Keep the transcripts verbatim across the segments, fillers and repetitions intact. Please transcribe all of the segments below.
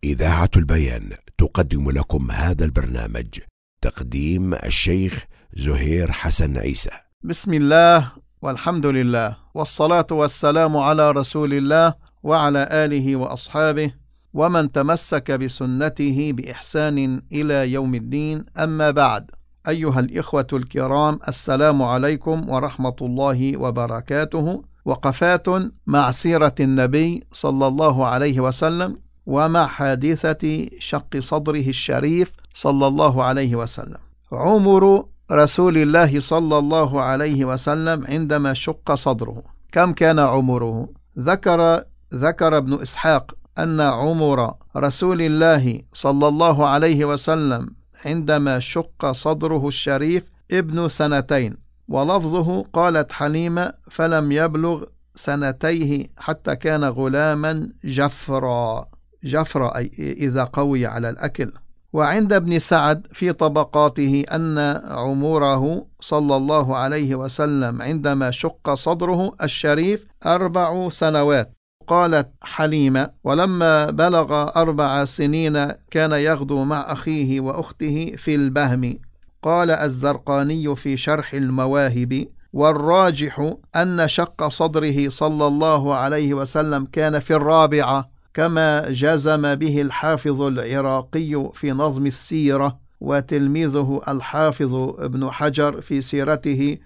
إذاعة البيان تقدم لكم هذا البرنامج. تقديم الشيخ زهير حسن عيسى. بسم الله والحمد لله والصلاة والسلام على رسول الله وعلى آله وأصحابه ومن تمسك بسنته بإحسان إلى يوم الدين. أما بعد، أيها الإخوة الكرام، السلام عليكم ورحمة الله وبركاته. وقفات مع سيرة النبي صلى الله عليه وسلم ومع حادثة شق صدره الشريف صلى الله عليه وسلم. عمر رسول الله صلى الله عليه وسلم عندما شق صدره، كم كان عمره؟ ذكر ذكر ابن إسحاق أن عمر رسول الله صلى الله عليه وسلم عندما شق صدره الشريف ابن سنتين، ولفظه قالت حليمة فلم يبلغ سنتيه حتى كان غلاما جفرا، جفرا أي إذا قوي على الأكل. وعند ابن سعد في طبقاته أن عمره صلى الله عليه وسلم عندما شق صدره الشريف أربع سنوات. قالت حليمة ولما بلغ أربع سنين كان يغدو مع أخيه وأخته في البهم. قال الزرقاني في شرح المواهب: والراجح أن شق صدره صلى الله عليه وسلم كان في الرابعة، كما جزم به الحافظ العراقي في نظم السيرة، وتلميذه الحافظ ابن حجر في سيرته،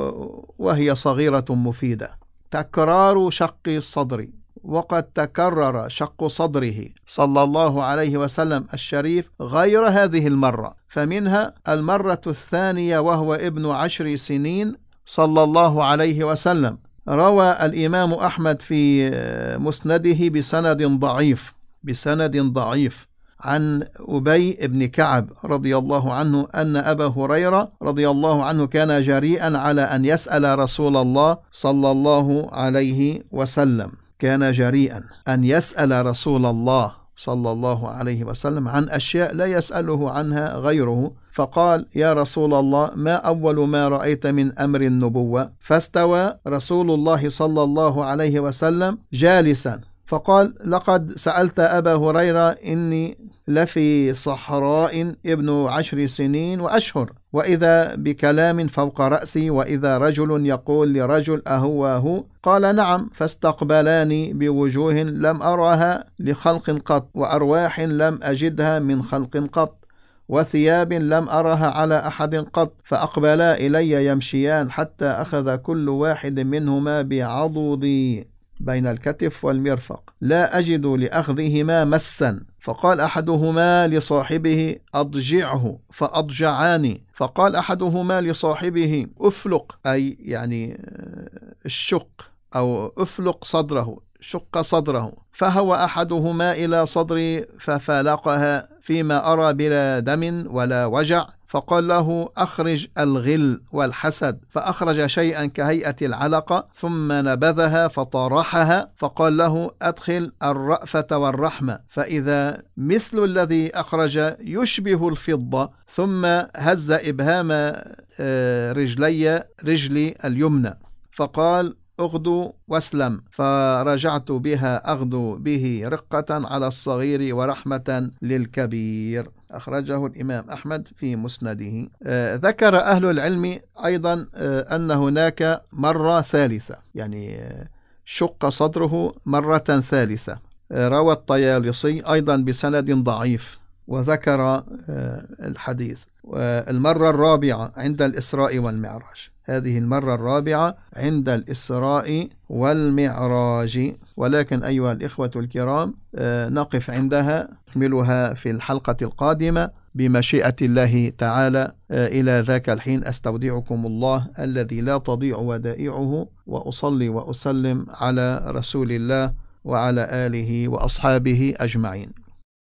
وهي صغيرة مفيدة. تكرار شق الصدر، وقد تكرر شق صدره صلى الله عليه وسلم الشريف غير هذه المرة، فمنها المرة الثانية وهو ابن عشر سنين صلى الله عليه وسلم. روى الإمام أحمد في مسنده بسند ضعيف بسند ضعيف عن أبي بن كعب رضي الله عنه أن أبا هريرة رضي الله عنه كان جريئا على أن يسأل رسول الله صلى الله عليه وسلم كان جريئا أن يسأل رسول الله صلى الله عليه وسلم عن أشياء لا يسأله عنها غيره، فقال: يا رسول الله، ما أول ما رأيت من أمر النبوة؟ فاستوى رسول الله صلى الله عليه وسلم جالسا، فقال: لقد سألت أبا هريرة إني لفي صحراء ابن عشر سنين وأشهر، وإذا بكلام فوق رأسي، وإذا رجل يقول لرجل أهو هو؟ قال: نعم. فاستقبلاني بوجوه لم أرها لخلق قط، وأرواح لم أجدها من خلق قط، وثياب لم أرها على أحد قط، فأقبلا إلي يمشيان حتى أخذ كل واحد منهما بعضدي بين الكتف والمرفق، لا أجد لأخذهما مسا. فقال أحدهما لصاحبه: أضجعه، فأضجعاني. فقال أحدهما لصاحبه: أفلق، أي يعني الشق أو أفلق صدره، شق صدره. فهو أحدهما إلى صدري ففلقها فيما أرى بلا دم ولا وجع. فقال له: أخرج الغل والحسد، فأخرج شيئا كهيئة العلقة ثم نبذها فطرحها. فقال له: أدخل الرأفة والرحمة، فإذا مثل الذي أخرج يشبه الفضة. ثم هز إبهام رجلي رجلي اليمنى، فقال: أغدو واسلم، فرجعت بها أغدو به رقة على الصغير ورحمة للكبير. أخرجه الإمام أحمد في مسنده. آه ذكر أهل العلم أيضا آه أن هناك مرة ثالثة، يعني آه شق صدره مرة ثالثة. آه روى الطيالسي أيضا بسند ضعيف وذكر آه الحديث. والمرة الرابعة عند الإسراء والمعراج، هذه المرة الرابعة عند الإسراء والمعراج. ولكن أيها الإخوة الكرام، نقف عندها، نكملها في الحلقة القادمة بمشيئة الله تعالى. إلى ذاك الحين أستودعكم الله الذي لا تضيع ودائعه، وأصلي وأسلم على رسول الله وعلى آله وأصحابه أجمعين.